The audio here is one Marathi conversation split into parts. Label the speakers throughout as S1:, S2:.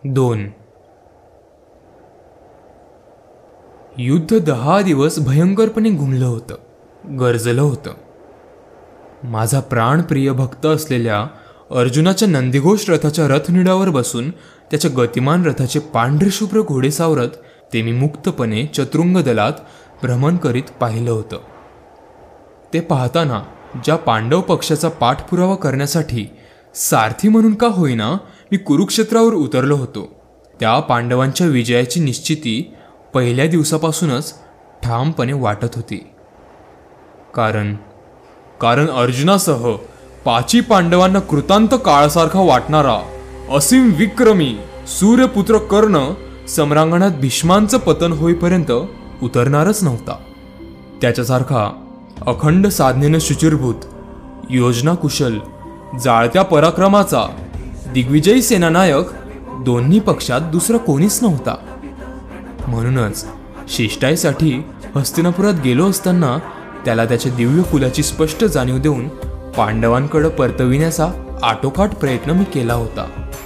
S1: 2. युद्ध 10 दिवस भयंकरपणे घुमलं होतं, गरजलं होतं. माझा प्राणप्रिय भक्त असलेल्या अर्जुनाच्या नंदीघोष रथाच्या रथनिडावर बसून त्याच्या गतिमान रथाचे पांढरे शुभ्र घोडे सावरत ते मी मुक्तपणे चतुंग दलात भ्रमण करीत पाहिलं होतं. ते पाहताना ज्या पांडव पक्षाचा पाठपुरावा करण्यासाठी सारथी म्हणून का होईना मी कुरुक्षेत्रावर उतरलो होतो, त्या पांडवांच्या विजयाची निश्चिती पहिल्या दिवसापासूनच ठामपणे वाटत होती. कारण अर्जुनासह 5 पांडवांना कृतांत काळासारखा वाटणारा असीम विक्रमी सूर्यपुत्र कर्ण सम्रांगणात भीष्मांचं पतन होईपर्यंत उतरणारच नव्हता. त्याच्यासारखा अखंड साधनेनं शुचिरभूत, योजना कुशल, जाळत्या पराक्रमाचा दिग्विजयी सेनानायक दोन्ही पक्षात दुसरा कोणीच नव्हता. म्हणूनच शिष्टाईसाठी हस्तिनापुरात गेलो असताना त्याला त्याच्या दिव्य कुलाची स्पष्ट जाणीव देऊन पांडवांकडे परतविण्याचा आटोकाट प्रयत्न मी केला होता.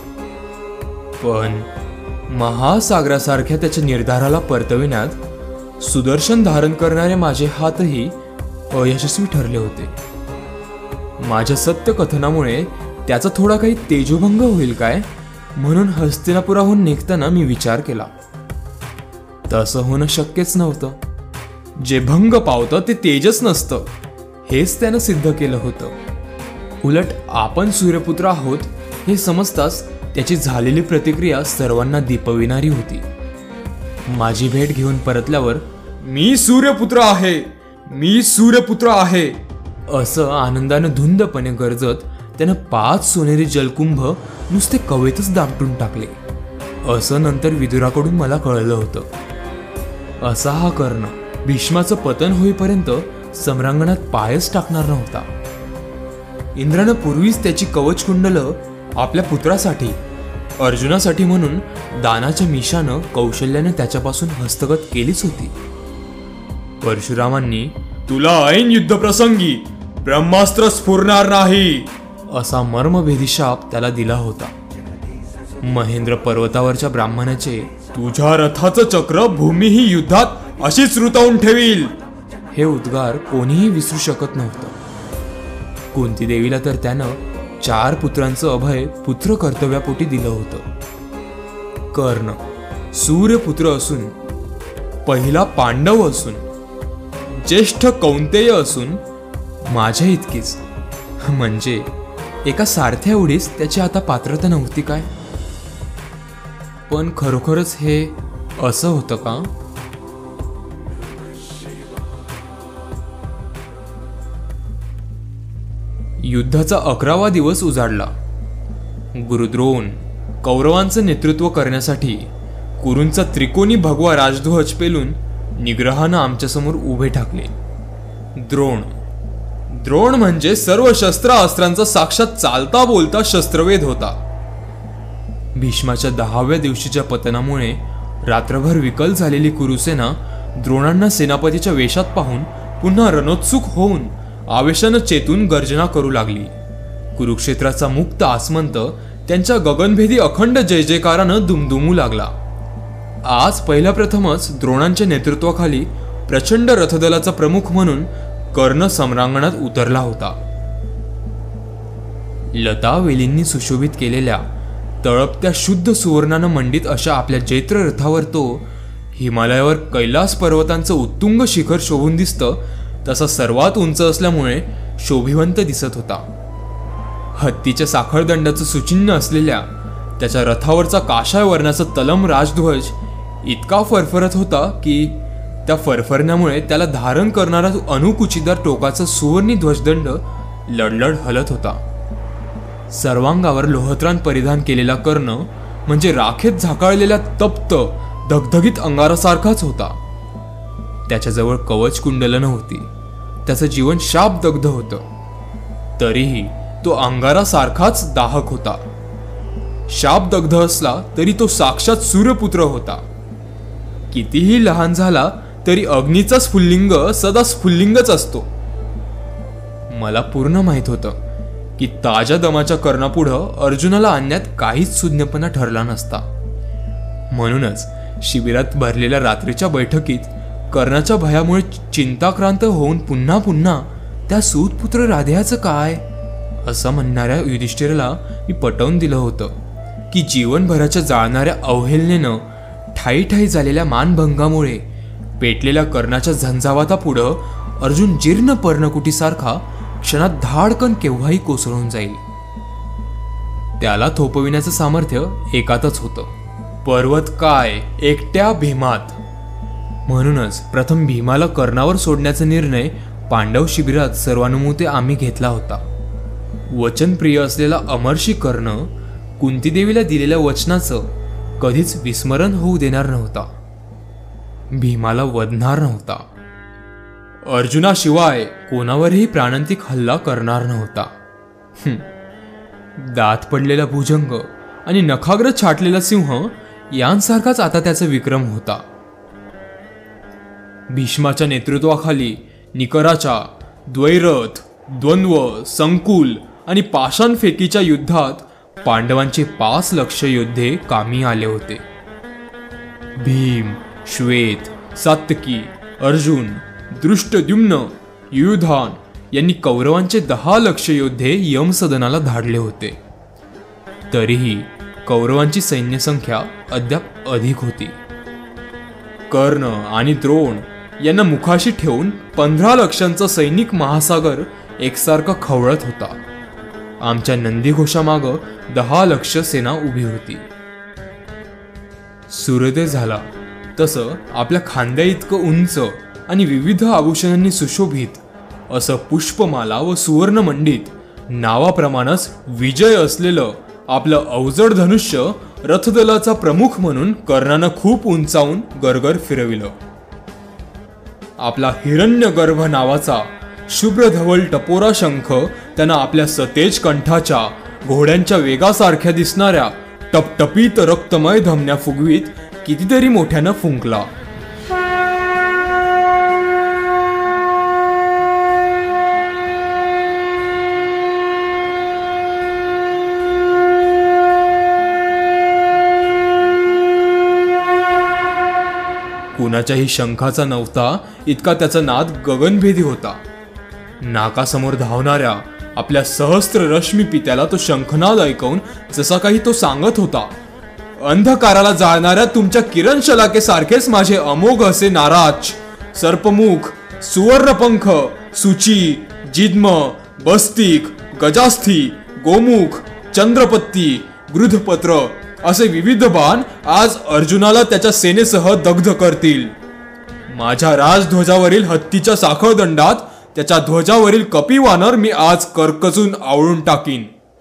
S1: पण महासागरासारख्या त्याच्या निर्धाराला परतविण्यात सुदर्शन धारण करणारे माझे हातही अयशस्वी ठरले होते. माझ्या सत्य कथनामुळे त्याचा थोडा काही तेजोभंग होईल काय म्हणून हस्तिनापुराहून निघताना मी विचार केला. तसं होणं शक्यच नव्हतं. जे भंग पावतं ते तेजच नसतं हेच त्यानं सिद्ध केलं होतं. उलट आपण सूर्यपुत्र आहोत हे समजताच त्याची झालेली प्रतिक्रिया सर्वांना दीपविणारी होती. माझी भेट घेऊन परतल्यावर मी सूर्यपुत्र आहे, मी सूर्यपुत्र आहे असं आनंदानं धुंदपणे गरजत त्यानं 5 सोनेरी जलकुंभ नुसते कवेतच दामटून टाकले असं नंतर विदुराकडून मला कळलं होतं. असा हा कर्ण भीष्माचं पतन होईपर्यंत सम्रांगणात पायच टाकणार नव्हता. इंद्रानं पूर्वीच त्याची कवचकुंडलं आपल्या पुत्रासाठी अर्जुनासाठी म्हणून दानाच्या मिशानं कौशल्यानं त्याच्यापासून हस्तगत केलीच होती. परशुरामांनी तुला ऐन युद्धप्रसंगी ब्रह्मास्त्र स्फुरणार नाही असा मर्मभेदी शाप त्याला दिला होता. महेंद्र पर्वतावरच्या ब्राह्मणाचे तुझ्या रथाचं चक्र भूमी ही युद्धात अशीच रुतवून ठेवील हे उद्गार कोणीही विसरू शकत नव्हतं. कुंती देवीला तर त्यानं 4 पुत्रांचं अभय पुत्र कर्तव्यापोटी दिलं होतं. कर्ण सूर्यपुत्र असून, पहिला पांडव असून, ज्येष्ठ कौंतेय असून माझ्या इतकीच म्हणजे एका सारथ्या एवढीच त्याची आता पात्रता नव्हती काय? पण खरोखरच हे असं होतं का? युद्धाचा 11वा दिवस उजाडला. गुरुद्रोण कौरवांचं नेतृत्व करण्यासाठी कुरूंचा त्रिकोणी भगवा राजध्वज पेलून निग्रहानं आमच्यासमोर उभे ठाकले. द्रोण म्हणजे सर्व शस्त्रास्त्रांचा साक्षात चालता बोलता शस्त्रवेध होता. भीष्माच्या 10व्या दिवशीच्या पतनामुळे रात्रभर विकल झालेली कुरुसेना द्रोणांना सेनापतीच्या वेशात पाहून पुन्हा रणोत्सुक होऊन आवेशानं चेतून गर्जना करू लागली. कुरुक्षेत्राचा मुक्त आसमंत त्यांच्या गगनभेदी अखंड जय जयकारानं दुमदुमू लागला. आज पहिल्या प्रथमच द्रोणांच्या नेतृत्वाखाली प्रचंड रथदलाचा प्रमुख म्हणून कर्ण सम्रांगणात उतरला होता. लता वेलींनी सुशोभित केलेल्या तळपत्या शुद्ध सुवर्णानं मंडित अशा आपल्या जैत्र रथावर तो हिमालयावर कैलास पर्वतांचं उत्तुंग शिखर शोभून दिसतं तसा सर्वात उंच असल्यामुळे शोभिवंत दिसत होता. हत्तीच्या साखळदंडाचं सुचिन्ह असलेल्या त्याच्या रथावरचा काशाय वर्णाचा तलम राजध्वज इतका फरफरत होता की त्या फरफरण्यामुळे त्याला धारण करणारा अनुकुचिदार टोकाचा सुवर्णी ध्वजदंड लडलड हलत होता. सर्वांगावर लोहत्रान परिधान केलेला कर्ण म्हणजे राखेत झाकाळलेल्या तप्त धगधगीत अंगारासारखाच होता. त्याच्याजवळ कवच कुंडलं नव्हती. त्याचं जीवन शापदग्ध होतं. तरीही तो अंगारासारखाच दाहक होता. शापदग्ध असला तरी तो साक्षात सूर्यपुत्र होता. कितीही लहान झाला तरी अग्नीचा स्फुल्लिंग सदा स्फुल्लिंगच असतो. मला पूर्ण माहित होतं की ताज्या दमाच्या कर्णापुढं अर्जुनाला आणण्यात काहीच सुज्ञपणा ठरला नसता. म्हणूनच शिबिरात भरलेल्या रात्रीच्या बैठकीत कर्णाच्या भयामुळे चिंताक्रांत होऊन पुन्हा पुन्हा त्या सूतपुत्र राधेयाचं काय असं म्हणणाऱ्या युधिष्ठिराला मी पटवून दिलं होतं की जीवनभराच्या जाळणाऱ्या अवहेलनेनं ठाई ठाई झालेल्या मानभंगामुळे पेटलेल्या कर्णाच्या झंझावातापुढं अर्जुन जीर्ण पर्णकुटीसारखा क्षणात धाडकन केव्हाही कोसळून जाईल. त्याला थोपविण्याचं सामर्थ्य एकातच होतं, पर्वत काय एकट्या भीमात. म्हणूनच प्रथम भीमाला कर्णावर सोडण्याचा निर्णय पांडव शिबिरात सर्वानुमते आम्ही घेतला होता. वचनप्रिय असलेला अमर्षी कर्ण कुंतीदेवीला दिलेल्या वचनाचं कधीच विस्मरण होऊ देणार नव्हता. भीमाला वधणार नव्हता. अर्जुनाशिवाय कोणावरही प्राणांतिक हल्ला करणार नव्हता. दात पडलेला भुजंग आणि नखाग्र छाटलेला सिंह यांसारखाच आता त्याचा विक्रम होता. भीष्माच्या नेतृत्वाखाली निकराच्या द्वैरथ, द्वंद्व, संकुल आणि पाषाणफेकीच्या युद्धात पांडवांचे 5 लक्ष योद्धे कामी आले होते. भीम, श्वेत, सात्यकी, अर्जुन, दृष्टद्युम्न, युयुधान यांनी कौरवांचे 10 लक्ष योद्धे यमसदनाला धाडले होते. तरीही कौरवांची सैन्यसंख्या अद्याप अधिक होती. कर्ण आणि द्रोण यांना मुखाशी ठेवून 15 लक्षांचा सैनिक महासागर एकसारखा खवळत होता. आमच्या नंदीघोषामागं 10 लक्ष सेना उभी होती. सूर्योदय झाला तसं आपल्या खांद्या इतकं उंच आणि विविध आभूषणांनी सुशोभित असं पुष्पमाला व सुवर्णमंडित नावाप्रमाणेच विजय असलेलं आपलं अवजड धनुष्य रथदलाचा प्रमुख म्हणून कर्णानं खूप उंचावून गरगर फिरविलं. आपला हिरण्यगर्भ नावाचा शुभ्रधवल टपोरा शंख त्यानं आपल्या सतेज कंठाच्या घोड्यांच्या वेगासारख्या दिसणाऱ्या टपटपीत रक्तमय धमन्या फुगवीत कितीतरी मोठ्यानं फुंकला. कुणाच्याही शंखाचा नव्हता इतका त्याचा नाद गगनभेदी होता. नाकासमोर धावणाऱ्या आपल्या सहस्त्र रश्मी पित्याला तो शंखनाद ऐकवून जसा काही तो सांगत होता, अंधकाराला जाळणाऱ्या तुमच्या किरण शलाकेसारखेच माझे अमोघ असे नाराज, सर्पमुख, सुवर्णपंख, सुची, जिद्म, बस्तिक, गजास्थी, गोमुख, चंद्रपत्ती, गृधपत्र असे विविध बाण आज अर्जुनाला त्याच्या सेनेसह दग्ध करतील. माझ्या राजध्वजावरील हत्तीच्या साखळ दंडात त्याच्या ध्वजावरील कपिवानर मी आज करकचून आवळून टाकीन.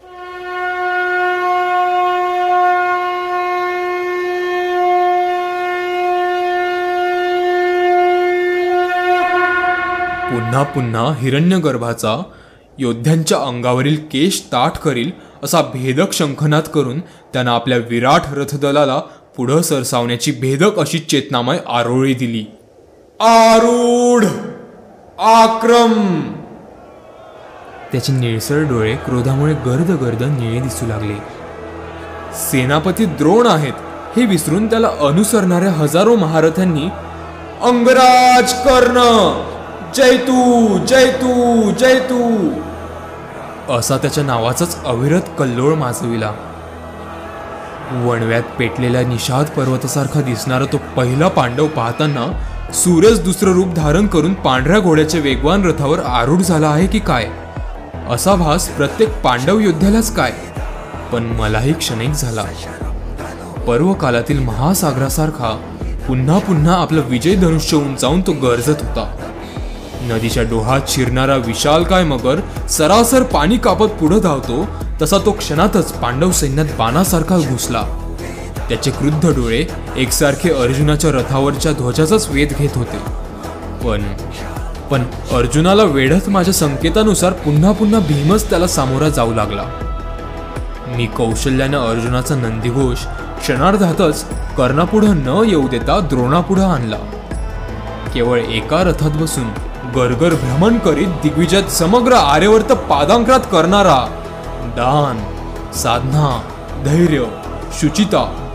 S1: पुन्हा पुन्हा हिरण्यगर्भाचा योद्ध्यांच्या अंगावरील केश ताठ करील असा भेदक शंखनाद करून त्यानं आपल्या विराट रथदलाला पुढं सरसावण्याची भेदक अशी चेतनामय आरोळी दिली. आरूढ आक्रम. त्याचे निळसर डोळे क्रोधामुळे गर्द गर्द निळे दिसू लागले. सेनापती द्रोण आहेत हे विसरून त्याला अनुसरणाऱ्या हजारो महारथांनी अंगराज कर्ण जैतू जैतू जैतू असा त्याच्या नावाचाच अविरत कल्लोळ माजविला. वणव्यात पेटलेल्या निषाद पर्वतासारखा दिसणारा तो पहिला पांडव पाहताना सूर्यच दुसरं रूप धारण करून पांढऱ्या घोड्याच्या वेगवान रथावर आरूढ झाला आहे की काय असा भास प्रत्येक पांडव योद्ध्यालाच काय, पण मलाही क्षणिक झाला. पर्वकालातील महासागरासारखा पुन्हा पुन्हा आपलं विजय धनुष्य उंचावून तो गरजत होता. नदीच्या डोहात शिरणारा विशालकाय मगर सरासर पाणी कापत पुढे धावतो तसा तो क्षणातच पांडव सैन्यात बाणासारखा घुसला. त्याचे क्रुद्ध डोळे एकसारखे अर्जुनाच्या रथावरच्या ध्वजाचाच वेध घेत होते. पण अर्जुनाला वेढत माझ्या संकेतानुसार पुन्हा पुन्हा भीमच त्याला सामोरा जाऊ लागला. मी कौशल्याने अर्जुनाचा नंदीघोष क्षणार्धातच कर्णापुढं न येऊ देता द्रोणापुढं आणला. केवळ एका रथात बसून गरगर भ्रमण करीत दिग्विजयात समग्र आर्यवर्त पादांकरात करणारा दान, साधना, धैर्य, शुचिता,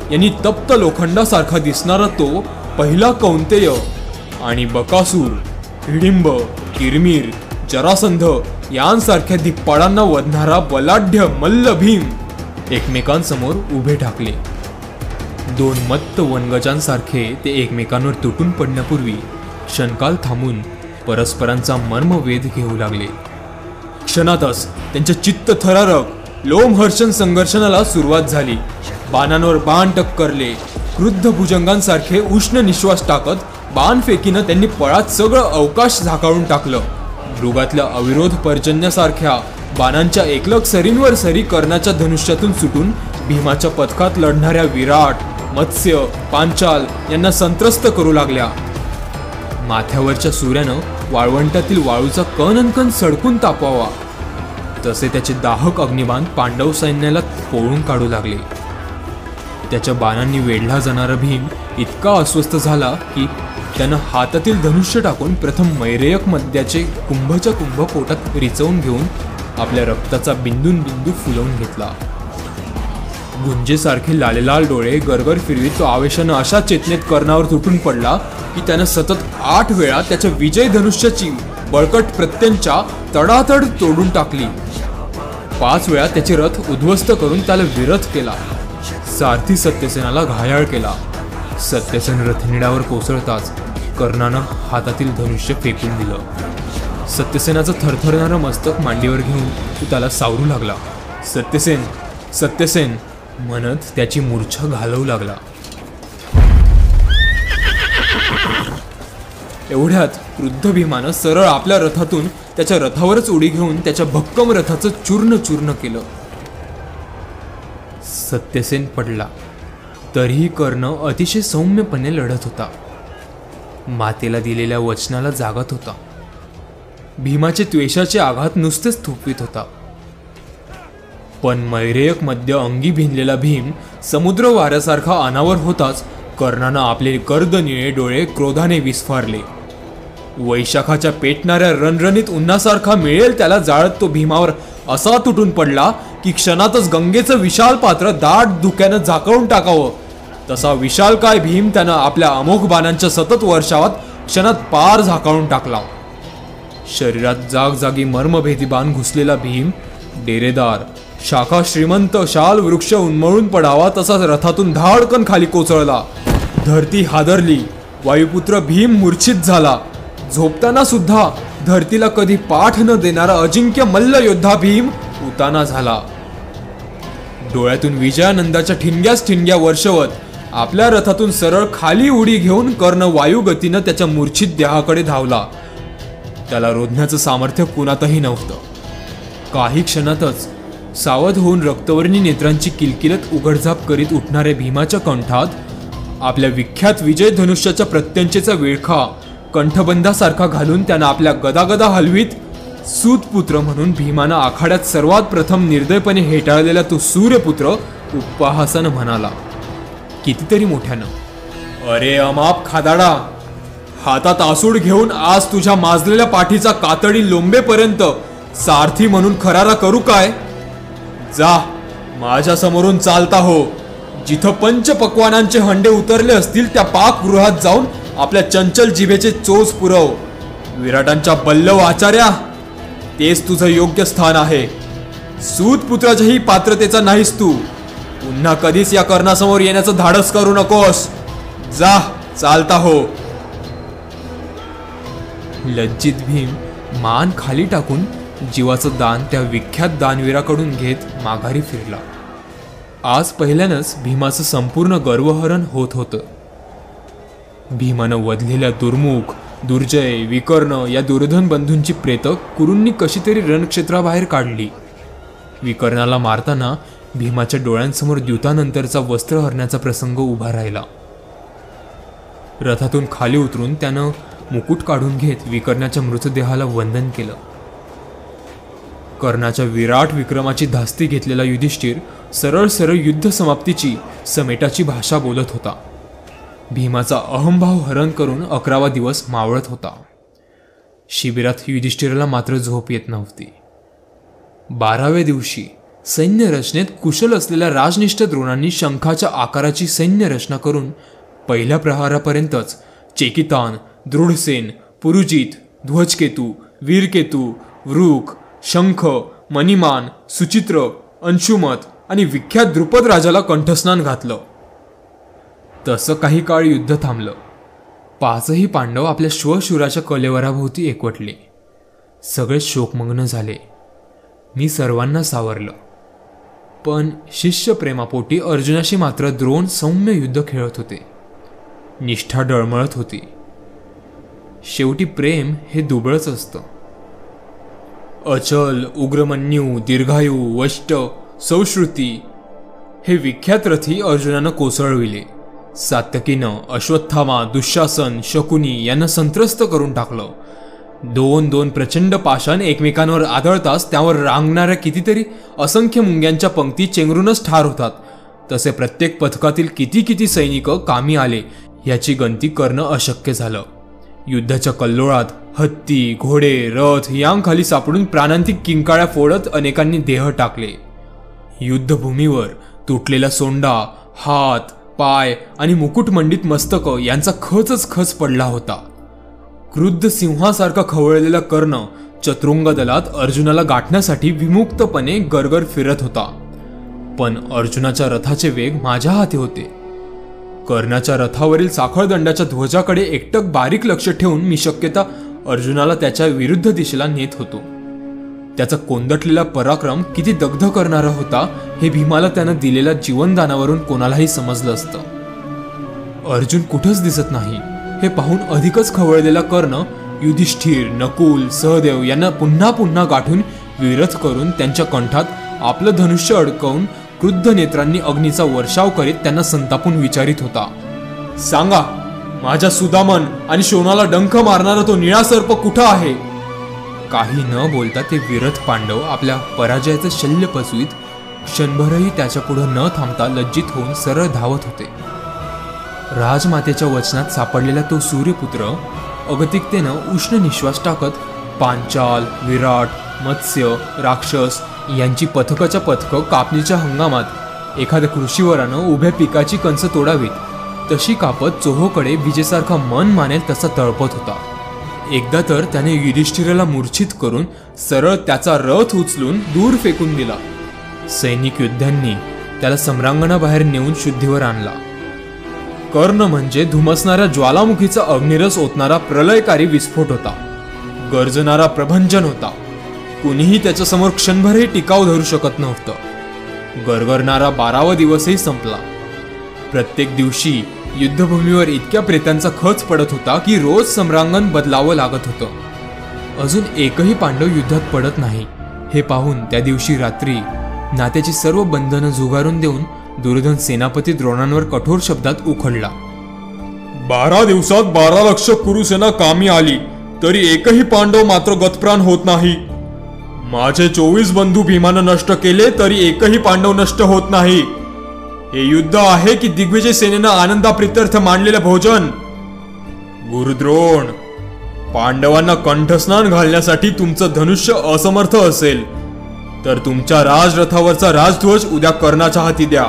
S1: यांनी तप्त लोखंडासारखा दिसणारा तो पहिला कौंतेय आणि बकासूर, हिडिंब, किरमीर, जरासंध यांसारख्या दिग्पाळांना वधणारा बलाढ्य मल्ल भीम एकमेकांसमोर उभे ठाकले. दोन मत्त वनगजांसारखे ते एकमेकांवर तुटून पडण्यापूर्वी क्षणकाल थांबून परस्परांचा मर्मवेध घेऊ लागले. क्षणातच त्यांच्या चित्त थरारक लोमहर्षण संघर्षणाला सुरुवात झाली. बाणांवर बाण टक्करले. क्रुद्ध भुजंगांसारखे उष्ण निश्वास टाकत बाणफेकीनं त्यांनी पळात सगळं अवकाश झाकाळून टाकलं. मृगातल्या अविरोध पर्जन्यासारख्या बाणांच्या एकलक सरींवर सरी कर्णाच्या धनुष्यातून सुटून भीमाच्या पथकात लढणाऱ्या विराट, मत्स्य, पांचाल यांना संत्रस्त करू लागल्या. माथ्यावरच्या सूर्यानं वाळवंटातील वाळूचा कणकण सडकून तापवावा तसे त्याचे दाहक अग्निबाण पांडव सैन्याला पोळून काढू लागले. त्याच्या बाणांनी वेढला जाणारा भीम इतका अस्वस्थ झाला की त्यानं हातातील धनुष्य टाकून प्रथम मैरेयक मद्याचे कुंभच्या कुंभ पोटात रिचवून घेऊन आपल्या रक्ताचा बिंदून बिंदू फुलवून घेतला. गुंजेसारखे लालेलाल डोळे गरगर फिरवीत तो आवेशानं अशा चेतनेत कर्णावर तुटून पडला की त्यानं सतत 8 वेळा त्याच्या विजय धनुष्याची बळकट प्रत्यंचा तडातड तोडून टाकली. 5 वेळा त्याचे रथ उद्ध्वस्त करून त्याला विरथ केला. सारथी सत्यसेनाला घायाळ केला. सत्यसेन रथनिडावर कोसळताच कर्णानं हातातील धनुष्य फेकून दिलं. सत्यसेनाचं थरथरणारं मस्तक मांडीवर घेऊन तो त्याला सावरू लागला. सत्यसेन, सत्यसेन म्हणत त्याची मूर्छा घालवू लागला. एवढ्यात क्रुद्ध भीमानं सरळ आपल्या रथातून त्याच्या रथावरच उडी घेऊन त्याच्या भक्कम रथाचं चूर्ण चूर्ण केलं. सत्यसेन पडला तरीही कर्ण अतिशय सौम्यपणे लढत होता. मातेला दिलेल्या वचनाला जागत होता. भीमाचे त्वेषाचे आघात नुसतेच थोपवित होता. पण मैरेयक मध्य अंगी भिनलेला भीम समुद्र वाऱ्यासारखा अनावर होताच कर्णानं आपले गर्दनिळे डोळे क्रोधाने विस्फारले. वैशाखाच्या पेटणाऱ्या रणरणीत उन्हासारखा मिळेल त्याला जाळत तो भीमावर असा तुटून पडला की क्षणातच गंगेचं विशाल पात्र दाट धुक्यानं झाकळून टाकावं तसा विशालकाय भीम त्यानं आपल्या अमोघ बाणांच्या सतत वर्षावात क्षणात पार झाकाळून टाकला. शरीरात जागजागी मर्मभेदी बाण घुसलेला भीम डेरेदार, शाखा श्रीमंत शाल वृक्ष उन्मळून पडावा तसाच रथातून धाडकन खाली कोसळला. धरती हादरली. वायुपुत्र भीम मूर्छित झाला. झोपताना सुद्धा धरतीला कधी पाठ न देणारा अजिंक्य मल्ल योद्धा भीम उताना झाला. डोळ्यातून विजयानंदाच्या ठिणग्यास ठिणग्या वर्षवत आपल्या रथातून सरळ खाली उडी घेऊन कर्ण वायुगतीनं त्याच्या मूर्छित देहाकडे धावला. त्याला रोधण्याचं सामर्थ्य कुणातही नव्हतं. काही क्षणातच सावध होऊन रक्तवर्णी नेत्रांची किलकिलत उघडझाप करीत उठणाऱ्या भीमाच्या कंठात आपल्या विख्यात विजय धनुष्याच्या प्रत्यंचेचा विळखा कंठबंधासारखा घालून त्यानं आपल्या गदागदा हलवीत सूतपुत्र म्हणून भीमानं आखाड्यात सर्वात प्रथम निर्दयपणे हेटाळलेला तो सूर्यपुत्र उपहासानं म्हणाला कितीतरी मोठ्यानं, अरे अमाप खादाडा, हातात आसूड घेऊन आज तुझ्या माजलेल्या पाठीचा कातडी लोंबेपर्यंत सारथी म्हणून खरारा करू काय? जा, माझ्या समोरून चालता हो. जिथं पंचपक्वानांचे हंडे उतरले असतील त्या पाकगृहात जाऊन आपल्या चंचल जिभेचे चोच पुरव. विराटांच्या बल्लव आचार्या, तेच तुझं योग्य स्थान आहे. सूतपुत्राच्याही पात्रतेचा नाहीस तू. पुन्हा कधीच या कर्णासमोर येण्याचं धाडस करू नकोस. जा, चालता हो. लज्जित भीम मान खाली टाकून जीवाचं दान त्या विख्यात दानवीराकडून घेत माघारी फिरला. आज पहिल्यानंच भीमाचं संपूर्ण गर्वहरण होत होतं. भीमानं वधलेल्या दुर्मुख, दुर्जय, विकर्ण या दुर्धन बंधूंची प्रेतं कुरूंनी कशी तरी रणक्षेत्राबाहेर काढली. विकर्णाला मारताना भीमाच्या डोळ्यांसमोर द्यूतानंतरचा वस्त्र हरण्याचा प्रसंग उभा राहिला. रथातून खाली उतरून त्यानं मुकुट काढून घेत विकर्णाच्या मृतदेहाला वंदन केलं. कर्णाच्या विराट विक्रमाची धास्ती घेतलेला युधिष्ठिर सरळ सरळ युद्ध समाप्तीची समेटाची भाषा बोलत होता. भीमाचा अहंभाव हरण करून 11वा दिवस मावळत होता. शिबिरात युधिष्ठिराला मात्र झोप येत नव्हती. 12व्या दिवशी सैन्य रचनेत कुशल असलेल्या राजनिष्ठ द्रोणांनी शंखाच्या आकाराची सैन्य रचना करून पहिल्या प्रहारापर्यंतच चेकितान, दृढसेन, पुरुजित, ध्वजकेतू, वीरकेतू, वृक, शंख, मणिमान, सुचित्र, अंशुमत आणि विख्यात द्रुपद राजाला कंठस्नान घातलं. तसं काही काळ युद्ध थांबलं. पाचही पांडव आपल्या श्वशुराच्या कलेवराभोवती एकवटले. सगळे शोकमग्न झाले. मी सर्वांना सावरलं. पण शिष्य प्रेमापोटी अर्जुनाशी मात्र द्रोण सौम्य युद्ध खेळत होते. निष्ठा डळमळत होती. शेवटी प्रेम हे दुबळच असतं. अचल, उग्रमन्यू, दीर्घायू, वष्ट, सौश्रुती हे विख्यात रथी अर्जुनानं कोसळविले. सात्यकीनं अश्वत्थामा, दुःशासन, शकुनी यांना संत्रस्त करून टाकलं. दोन प्रचंड पाषाण एकमेकांवर आदळताच त्यावर रांगणाऱ्या कितीतरी असंख्य मुंग्यांच्या पंक्ती चेंगरूनच ठार होतात. तसे प्रत्येक पथकातील किती सैनिक कामी आले याची गणती करणं अशक्य झालं. युद्धाच्या कल्लोळात हत्ती, घोडे, रथ यांखाली सापडून प्राणांतिक किंकाळ्या फोडत अनेकांनी देह टाकले. युद्धभूमीवर तुटलेला सोंडा, हात, पाय आणि मुकुटमंडित मस्तक यांचा खच पडला होता. क्रुद्ध सिंहासारखा खवळलेला कर्ण चतुरंग दलात अर्जुनाला गाठण्यासाठी विमुक्तपणे गरगर फिरत होता. पण अर्जुनाच्या रथाचे वेग माझ्या हाती होते. कर्णाच्या रथावरील साखळदंडाच्या ध्वजाकडे एकटक बारीक लक्ष ठेवून मी शक्यता अर्जुनाला त्याच्या विरुद्ध दिशेला नेत होतो. त्याचा कोंदटलेला पराक्रम किती दग्ध करणारा होता हे भीमाला त्यानं दिलेल्या जीवनदानावरून कोणालाही समजलं असतं. अर्जुन कुठंच दिसत नाही हे पाहून अधिकच खवळलेला कर्ण युधिष्ठिर, नकुल, सहदेव यांना पुन्हा गाठून विरथ करून त्यांच्या कंठात आपलं धनुष्य अडकवून क्रुद्ध नेत्रांनी अग्नीचा वर्षाव करीत त्यांना संतापून विचारित होता, सांगा, माझ्या सुदामन आणि शोणाला डंख मारणारा तो निळा सर्प कुठं आहे? काही न बोलता ते विरथ पांडव आपल्या पराजयाचं शल्य पचवीत क्षणभरही त्याच्या पुढे न थांबता लज्जित होऊन सरळ धावत होते. राजमातेच्या वचनात सापडलेला तो सूर्यपुत्र अगतिकतेनं उष्ण निश्वास टाकत पांचाल, विराट, मत्स्य, राक्षस यांची पथकाच्या पथकं कापणीच्या हंगामात एखाद्या कृषीवरानं उभ्या पिकाची कंस तोडावीत तशी कापत चोहोकडे विजेसारखा मन मानेल तसा तळपत होता. एकदा तर त्याने युधिष्ठिराला मूर्छित करून सरळ त्याचा रथ उचलून दूर फेकून दिला. सैनिक योद्ध्यांनी त्याला सम्रांगणाबाहेर नेऊन शुद्धीवर आणला. कर्ण म्हणजे धुमसणाऱ्या ज्वालामुखीचा अग्निरस ओतणारा प्रलयकारी विस्फोट होता. गर्जणारा प्रभंजन होता. कुणीही त्याच्यासमोर क्षणभरही टिकाव धरू शकत नव्हतं. गरगरणारा 12वा दिवसही संपला. प्रत्येक दिवशी युद्धभूमीवर इतक्या प्रेतांचा खच पडत होता की रोज सम्रांगण बदलावं लागत होतं. अजून एकही पांडव युद्धात पडत नाही हे पाहून त्या दिवशी रात्री नात्याची सर्व बंधनं झुगारून देऊन दुर्योधन सेनापती द्रोणांवर कठोर शब्दात उखडला. 12 दिवसात 12 लक्ष कुरुसेना कामी आली तरी एकही पांडव मात्र गतप्राण होत नाही. माझे 24 बंधू भीमानं नष्ट केले तरी एकही पांडव नष्ट होत नाही. हे युद्ध आहे की दिग्विजय सेनेनं आनंदाप्रित्यर्थ मांडलेलं भोजन? गुरुद्रोण, पांडवांना कंठस्नान घालण्यासाठी तुमचं धनुष्य असमर्थ असेल तर तुमच्या राजरथावरचा राजध्वज उद्या कर्णाच्या हाती द्या.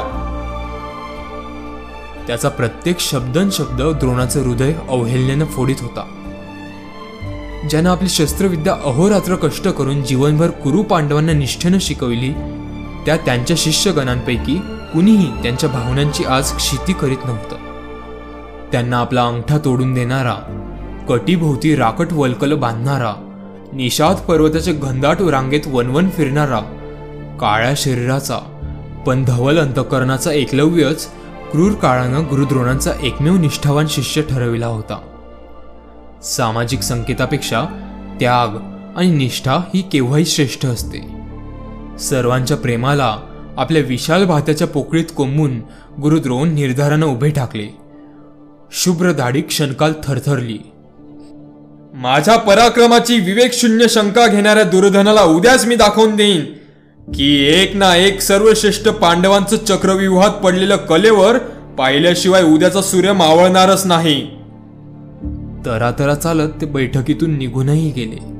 S1: त्याचा प्रत्येक शब्द द्रोणाचं हृदय अवहेलनेनं फोडीत होता. ज्यानं आपली शस्त्रविद्या अहोरात्र कष्ट करून जीवनभर कुरु पांडवांना निष्ठेनं शिकवली त्या त्यांच्या शिष्यगणांपैकी कुणीही त्यांच्या भावनांची आज क्षिती करीत नव्हतं. त्यांना आपला अंगठा तोडून देणारा, कटीभोवती राकट वल्कल बांधणारा, निषाद पर्वताच्या घनदाट रांगेत वनवन फिरणारा, काळ्या शरीराचा पण धवल अंतःकरणाचा एकलव्यच क्रूर काळानं गुरुद्रोणांचा एकमेव निष्ठावान शिष्य ठरविला होता. सामाजिक संकेतापेक्षा त्याग आणि निष्ठा ही केव्हाही श्रेष्ठ असते. सर्वांच्या प्रेमाला आपल्या विशाल भात्याच्या पोकळीत कोंबून गुरुद्रोण निर्धारानं उभे ठाकले. शुभ्र दाढी क्षणकाल थरथरली. माझ्या पराक्रमाची विवेकशून्य शंका घेणाऱ्या दुर्योधनाला उद्याच मी दाखवून देईन की एक ना एक सर्वश्रेष्ठ पांडवांचं चक्रव्यूहात पडलेलं कलेवर पाहिल्याशिवाय उद्याचा सूर्य मावळणारच नाही. तरातरा चालत ते बैठकीतून निघूनही गेले.